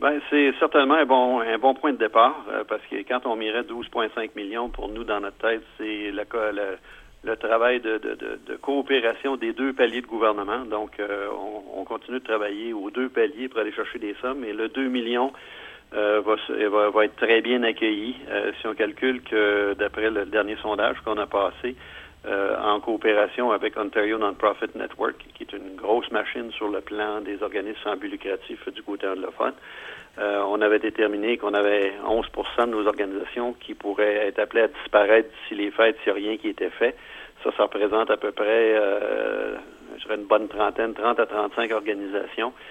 Ben, c'est certainement un bon point de départ, parce que quand on mirait 12,5 millions, pour nous, dans notre tête, c'est le travail de coopération des deux paliers de gouvernement. Donc, on continue de travailler aux deux paliers pour aller chercher des sommes. Et le 2 millions va être très bien accueilli. Si on calcule que, d'après le dernier sondage qu'on a passé, en coopération avec Ontario Non-Profit Network, qui est une grosse machine sur le plan des organismes sans but lucratif du côté anglophone, on avait déterminé qu'on avait 11 de nos organisations qui pourraient être appelées à disparaître d'ici les fêtes s'il n'y a rien qui était fait. Ça représente à peu près, je dirais une bonne trentaine, 30 à 35 organisations